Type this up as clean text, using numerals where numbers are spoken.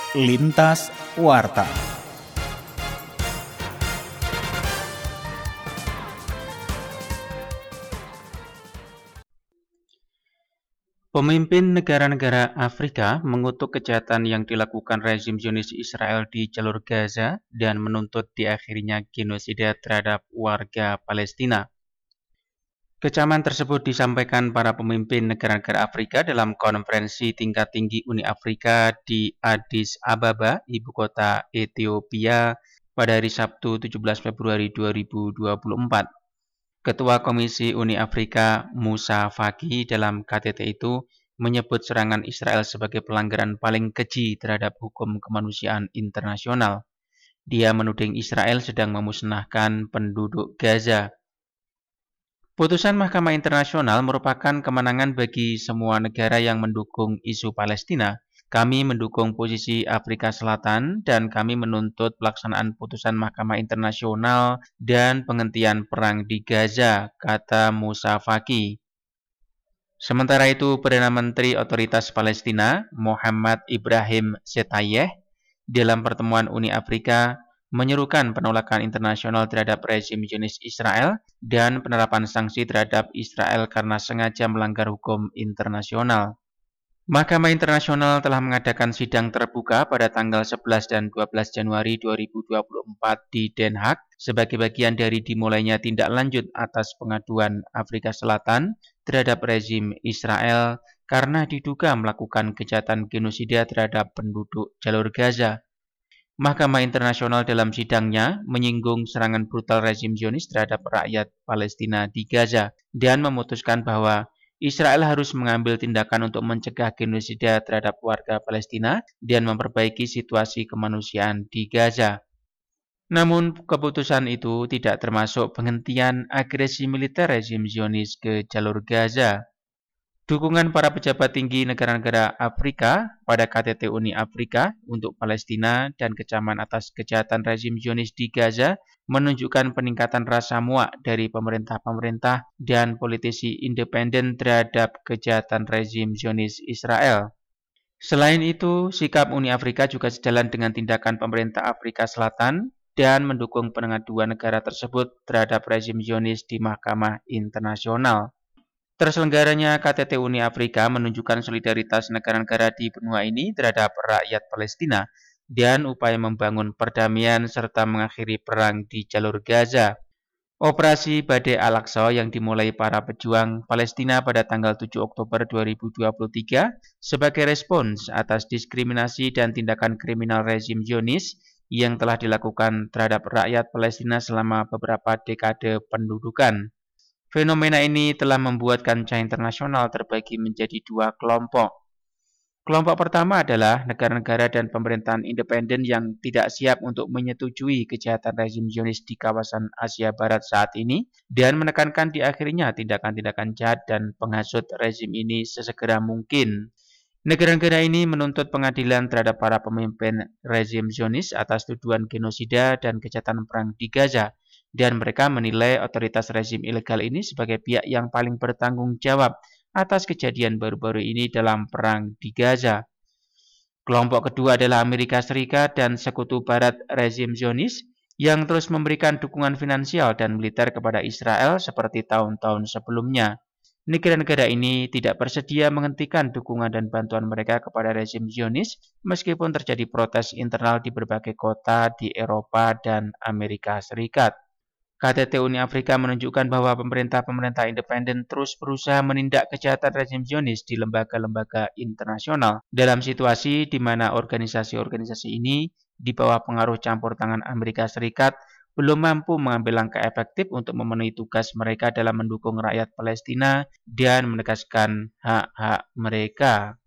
Lintas Warta. Pemimpin negara-negara Afrika mengutuk kejahatan yang dilakukan rezim Zionis Israel di jalur Gaza dan menuntut diakhirinya genosida terhadap warga Palestina. Kecaman tersebut disampaikan para pemimpin negara-negara Afrika dalam konferensi tingkat tinggi Uni Afrika di Addis Ababa, ibu kota Ethiopia, pada hari Sabtu 17 Februari 2024. Ketua Komisi Uni Afrika Moussa Faki dalam KTT itu menyebut serangan Israel sebagai pelanggaran paling keji terhadap hukum kemanusiaan internasional. Dia menuding Israel sedang memusnahkan penduduk Gaza. Putusan Mahkamah Internasional merupakan kemenangan bagi semua negara yang mendukung isu Palestina. Kami mendukung posisi Afrika Selatan dan kami menuntut pelaksanaan putusan Mahkamah Internasional dan penghentian perang di Gaza, kata Moussa Faki. Sementara itu, Perdana Menteri Otoritas Palestina, Muhammad Ibrahim Setayyeh, dalam pertemuan Uni Afrika, menyerukan penolakan internasional terhadap rezim Zionis Israel dan penerapan sanksi terhadap Israel karena sengaja melanggar hukum internasional. Mahkamah Internasional telah mengadakan sidang terbuka pada tanggal 11 dan 12 Januari 2024 di Den Haag sebagai bagian dari dimulainya tindak lanjut atas pengaduan Afrika Selatan terhadap rezim Israel karena diduga melakukan kejahatan genosida terhadap penduduk jalur Gaza. Mahkamah Internasional dalam sidangnya menyinggung serangan brutal rezim Zionis terhadap rakyat Palestina di Gaza dan memutuskan bahwa Israel harus mengambil tindakan untuk mencegah genosida terhadap warga Palestina dan memperbaiki situasi kemanusiaan di Gaza. Namun keputusan itu tidak termasuk penghentian agresi militer rezim Zionis ke jalur Gaza. Dukungan para pejabat tinggi negara-negara Afrika pada KTT Uni Afrika untuk Palestina dan kecaman atas kejahatan rezim Zionis di Gaza menunjukkan peningkatan rasa muak dari pemerintah-pemerintah dan politisi independen terhadap kejahatan rezim Zionis Israel. Selain itu, sikap Uni Afrika juga sejalan dengan tindakan pemerintah Afrika Selatan dan mendukung pengaduan negara tersebut terhadap rezim Zionis di Mahkamah Internasional. Terselenggaranya KTT Uni Afrika menunjukkan solidaritas negara-negara di benua ini terhadap rakyat Palestina dan upaya membangun perdamaian serta mengakhiri perang di jalur Gaza. Operasi Badai Al-Aqsa yang dimulai para pejuang Palestina pada tanggal 7 Oktober 2023 sebagai respons atas diskriminasi dan tindakan kriminal rezim Zionis yang telah dilakukan terhadap rakyat Palestina selama beberapa dekade pendudukan. Fenomena ini telah membuat kancah internasional terbagi menjadi dua kelompok. Kelompok pertama adalah negara-negara dan pemerintahan independen yang tidak siap untuk menyetujui kejahatan rezim Zionis di kawasan Asia Barat saat ini dan menekankan diakhirinya tindakan-tindakan jahat dan penghasut rezim ini sesegera mungkin. Negara-negara ini menuntut pengadilan terhadap para pemimpin rezim Zionis atas tuduhan genosida dan kejahatan perang di Gaza. Dan mereka menilai otoritas rezim ilegal ini sebagai pihak yang paling bertanggung jawab atas kejadian baru-baru ini dalam perang di Gaza. Kelompok kedua adalah Amerika Serikat dan sekutu barat rezim Zionis yang terus memberikan dukungan finansial dan militer kepada Israel seperti tahun-tahun sebelumnya. Negara-negara ini tidak bersedia menghentikan dukungan dan bantuan mereka kepada rezim Zionis meskipun terjadi protes internal di berbagai kota di Eropa dan Amerika Serikat. KTT Uni Afrika menunjukkan bahwa pemerintah-pemerintah independen terus berusaha menindak kejahatan rezim Zionis di lembaga-lembaga internasional dalam situasi di mana organisasi-organisasi ini di bawah pengaruh campur tangan Amerika Serikat belum mampu mengambil langkah efektif untuk memenuhi tugas mereka dalam mendukung rakyat Palestina dan menegaskan hak-hak mereka.